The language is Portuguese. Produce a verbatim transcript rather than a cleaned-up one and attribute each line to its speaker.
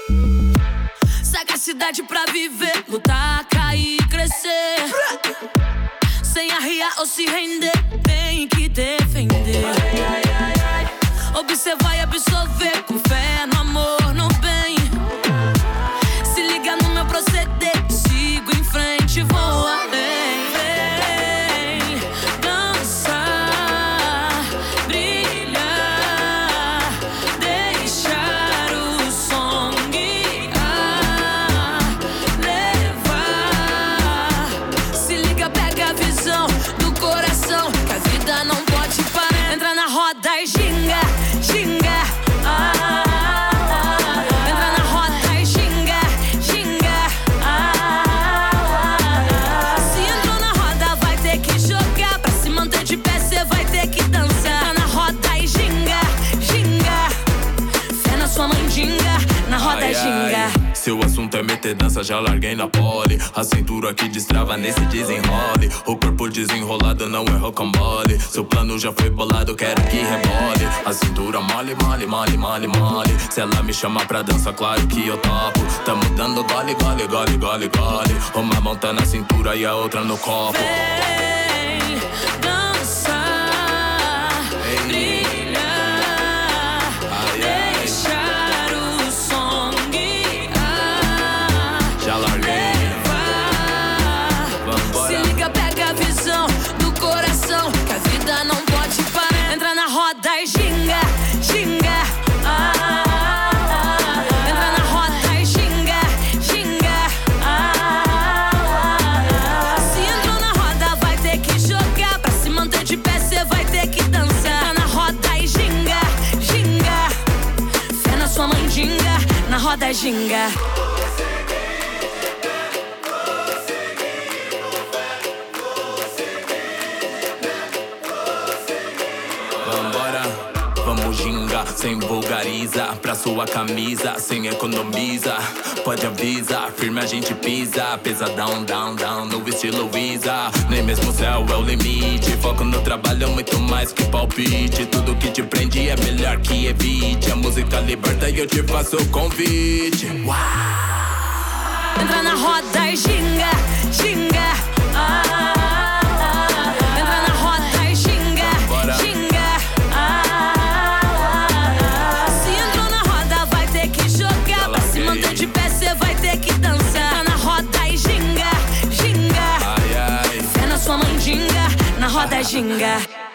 Speaker 1: Sagacidade pra viver, lutar, cair, crescer. Sem arriar ou se render, tem que defender. Observar e absorver, com fé no amor, no bem. Se liga no meu proceder, sigo em frente, vou além. Vem dançar, brilhar, deixar o som guiar, levar. Se liga, pega a visão do coração, que a vida não pode parar. Entra na roda e ginga, ginga, ah, ah, ah. Entra na roda e ginga, ginga, ah, ah, ah. Se entrou na roda, vai ter que jogar. Pra se manter de pé, cê vai ter que dançar. Entra na roda e ginga, ginga. Fé na sua mandinga, na roda
Speaker 2: ai,
Speaker 1: e ginga.
Speaker 2: Ai. Se o assunto é meter dança, já larguei na pole. A cintura que destrava nesse desenrole. O corpo desenrolado não é rocambole. Seu plano já foi bolado, quero que rebole. A cintura mole, mole, mole, mole, mole. Se ela me chamar pra dança, claro que eu topo. Tamo dando gole, gole, gole, gole, gole. Uma mão tá na cintura e a outra no copo.
Speaker 1: Vem dançar, brilhar,
Speaker 2: ai,
Speaker 1: deixar o som guiar,
Speaker 2: já larguei.
Speaker 1: levar.
Speaker 2: Vambora.
Speaker 1: Se liga, pega a visão do coração, que a vida não pode parar. Entra na roda e ginga, ginga, ah, ah, ah. Entra na roda e ginga, ginga, ah, ah, ah. Se entrou na roda, vai ter que jogar. Pra se manter de pé, cê vai ter que dançar. Entra na roda e ginga, ginga. Fé na sua mandinga, na roda e ginga.
Speaker 2: Vambora, vamos gingar, sem vulgariza. Pra sua camisa, sem economiza. Pode avisar, firme a gente pisa. Pesadão, down, down, no estilo Visa. Nem mesmo o céu é o limite. Foco no trabalho, muito mais que palpite. Tudo que te prende é melhor que evite. A música liberta e eu te faço o convite. Uau!
Speaker 1: Entra na roda e ginga, ginga, ah, ah, ah. Entra na roda e ginga,
Speaker 2: Bora.
Speaker 1: ginga, ah, ah, ah. Se entrou na roda, vai ter que jogar. Pra se manter de pé, cê vai ter que dançar. Entra na roda e ginga, ginga.
Speaker 2: Ai, ai.
Speaker 1: Fé na sua mandinga, na roda e ginga.